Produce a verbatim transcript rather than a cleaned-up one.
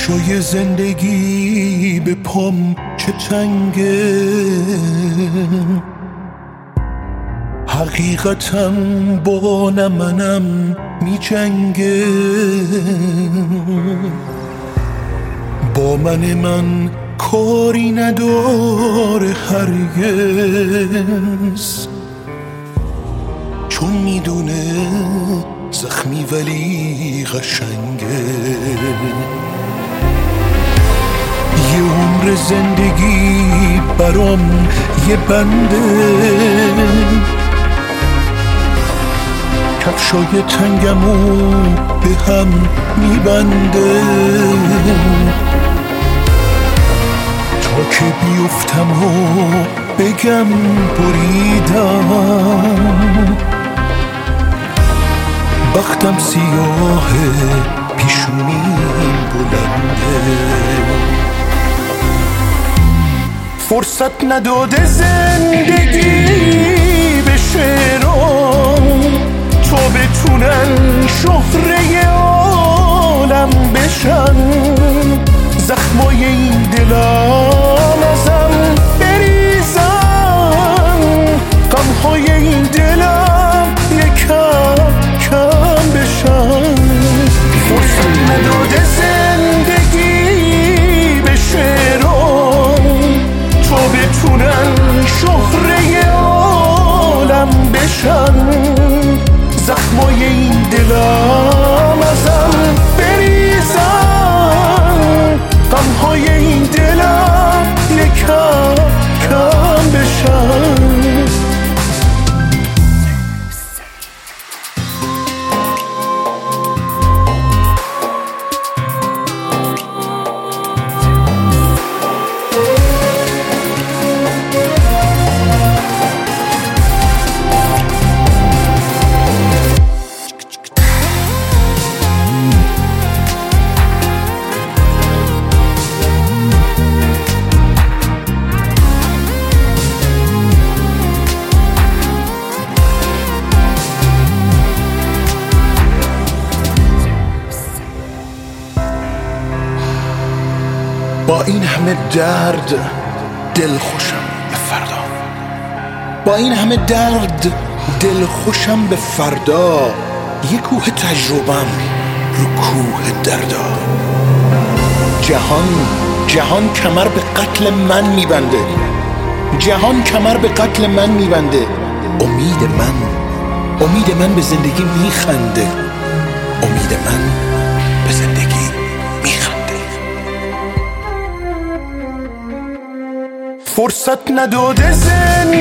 کفشای زندگی به پام چه تنگه، حقیقتم با نمنم می جنگه. با من من کاری نداره هرگز، چون میدونه زخمی ولی قشنگه. یه عمر زندگی برام یه بنده، کفشای تنگمو به هم میبنده. تا که بیفتم و بگم بریدم، بختم سیاهه پیشونیم بلنده. فرصت نداده زندگی به شعرام تا بتونن شهره عالم بشن. زخمای این دلم ازم بریزن، غمهای این دلم یکم کم بشن. فرصت نداده زندگی به شعرام تا بتونن شهره عالم بشن. زخمای این دلم ازم بریزن، غمهای این دلم یکم کم بشن. با این همه درد دل خوشم به فردا، با این همه درد دل خوشم به فردا. یه کوه تجربم رو کوه دردا. جهان جهان کمر به قتل من میبنده، جهان کمر به قتل من میبنده. امید من امید من به زندگی میخنده، امید من به زندگی میخنده. فرصت نداده زندگی